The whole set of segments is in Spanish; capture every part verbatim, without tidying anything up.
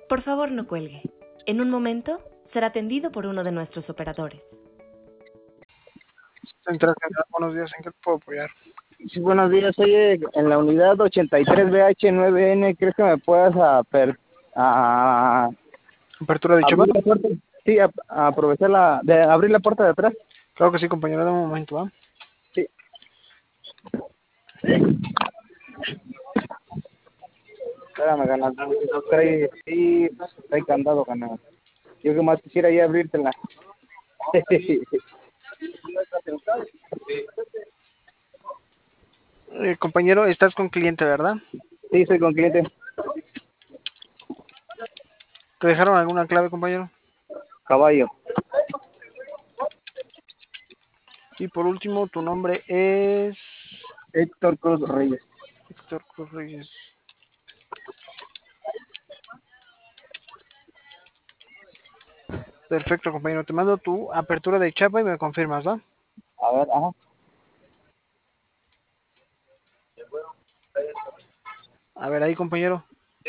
Por favor, no cuelgue. En un momento será atendido por uno de nuestros operadores. Central General, buenos días, ¿en qué te puedo apoyar? Sí, buenos días, oye, en la unidad ochenta y tres B H nueve N, ¿crees que me puedas aper, a, ¿Apertura de abrir Chapa? la puerta? Sí, a, a aprovechar la, de abrir la puerta de atrás. Claro que sí, compañero, dame un momento, ¿va? Sí. Espérame, ganas, trae, sí, trae candado, ganas. Yo que más quisiera ya abrírtela. Eh, compañero, estás con cliente, ¿verdad? Sí, soy con cliente. ¿Te dejaron alguna clave, compañero? Caballo. Y por último, tu nombre es Héctor Cruz Reyes. Héctor Cruz Reyes. Perfecto, compañero. Te mando tu apertura de Chapa y me confirmas, ¿va? A ver, ajá. A ver, ahí, compañero.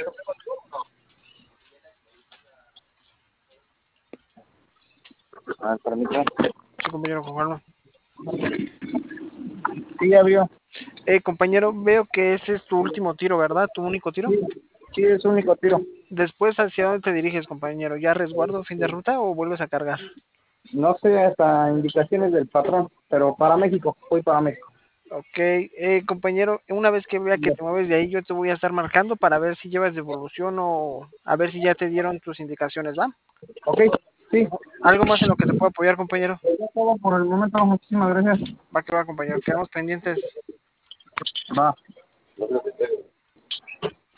A ver, permítame. Sí, compañero, con calma. Sí, ya vio. Eh, compañero, veo que ese es tu último tiro, ¿verdad? ¿Tu único tiro? Sí, sí, es su único tiro. Después, ¿hacia dónde te diriges, compañero? ¿Ya resguardo, fin de ruta o vuelves a cargar? No sé hasta indicaciones del patrón, pero para México, voy para México. Ok, eh, compañero, una vez que vea que te mueves de ahí, yo te voy a estar marcando para ver si llevas devolución o a ver si ya te dieron tus indicaciones, ¿va? Ok, sí. ¿Algo más en lo que te puedo apoyar, compañero? Ya todo por el momento, muchísimas gracias. Va que va, compañero, quedamos pendientes. Va.